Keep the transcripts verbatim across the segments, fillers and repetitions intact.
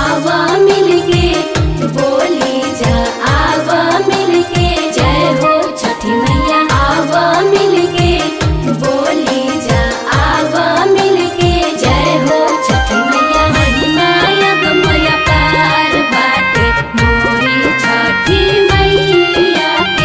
आवा मिलके बोली जा आवा मिलके जय हो छठी मैया आवा मिलके बोली जा आवा मिलके जय हो छठी मैया महिमा अगमय पार बाटे मोरी छठी मैया के।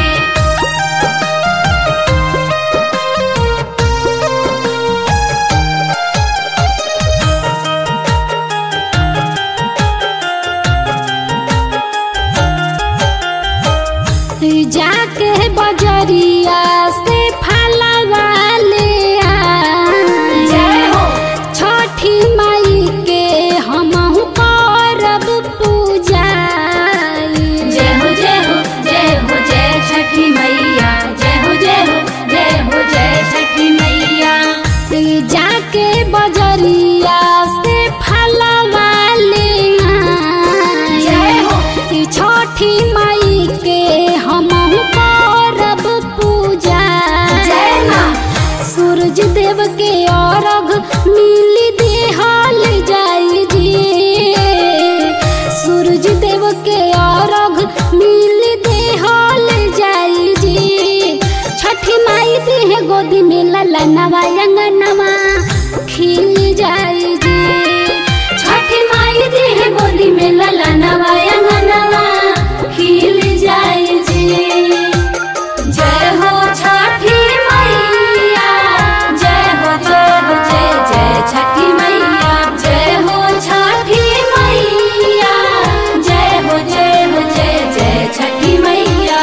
जाके बजरिया से फलवा ले आ जय हो छठी माई के हमहु करब पूजा। जय हो जय हो जय हो जय छठी मैया जय हो जय हो जय हो जय छठी मैया। जाके बजरिया से फलवा ले आ जय हो छठी माई के हमहु करब पूजा। जय माँ सूरज देव के अर्घ मिल देहल जाई जी सूरज देव के अर्घ मिल देहल जाई जी। छठी माई देह गोदी में ललनवा अंगनवा खिल जाई जी। छठी माई देह गोदी में ललनवा अंगनवा खिल जाई जी। जय हो छठी मैया जय हो जय हो जय जय छठी मैया जय हो छठी मैया जय हो जय हो जय जय छठी मैया।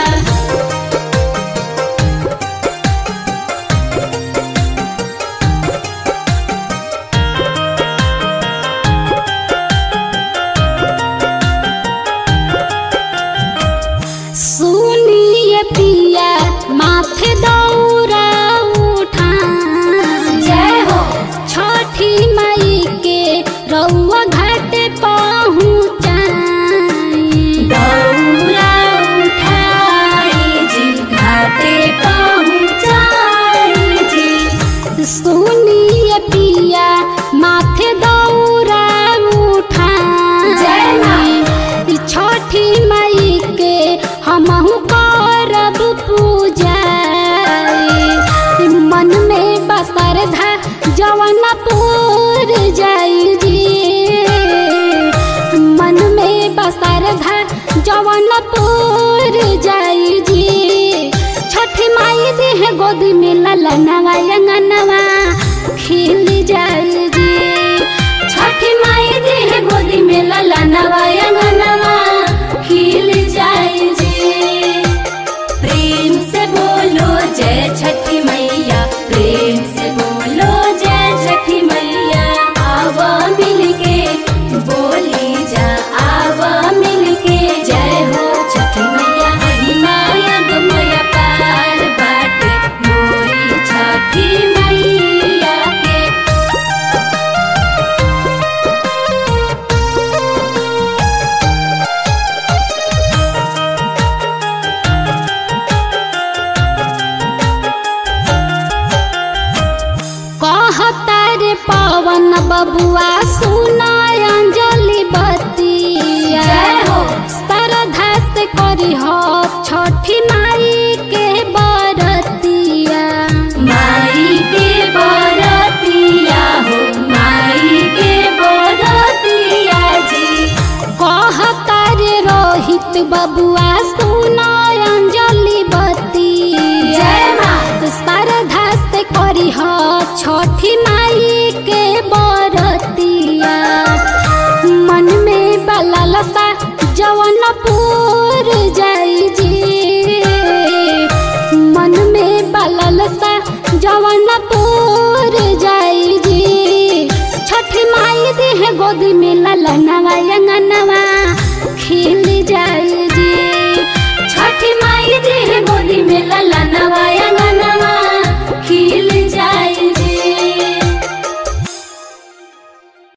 सुनिए पिया माथे दौरा उठा जय हो छठी माई के रउआ घाट पहुँचाई। दौरा उठाई जी घाटे पहुँचाई जी। सुनिए पिया माथे दौरा उठा जय माँ छठी माई के हमहु करब पूजा। मन में बसर धा जवन पूर जाई जी मन में बसर धा जवन पूर जाई जी। छठी माई देह गोदी में ललनवा अंगनवा खिल जाई जी। छठी माई देह गोदी में ललनवा अंगनवा खिल जाई जी। प्रेम से बोलो जय छठी मैया प्रेम से बोलो जय छठी मैया। आवा मिलके बोली जा आवा मिलके जय हो छठी मैया महिमा अगमय पार बाटे मोरी छठी मैया के। कहता रे पवन बबुआ सुना अंजलि बतिया। जय हो श्रद्धा से करी हो छठी माई के बरतिया। माई के बरतिया हो माई के बरतिया जी। कहता रे रोहित बबुआ सुना अंजलि बतिया। जय माँ श्रद्धा से करी हो छठी माई के बरतिया। मन में बललसा जवन पूर जाई जी मन में बललसा जवन पूर जाई जी। छठी माई देह गोदी में ललनवा अंगनवा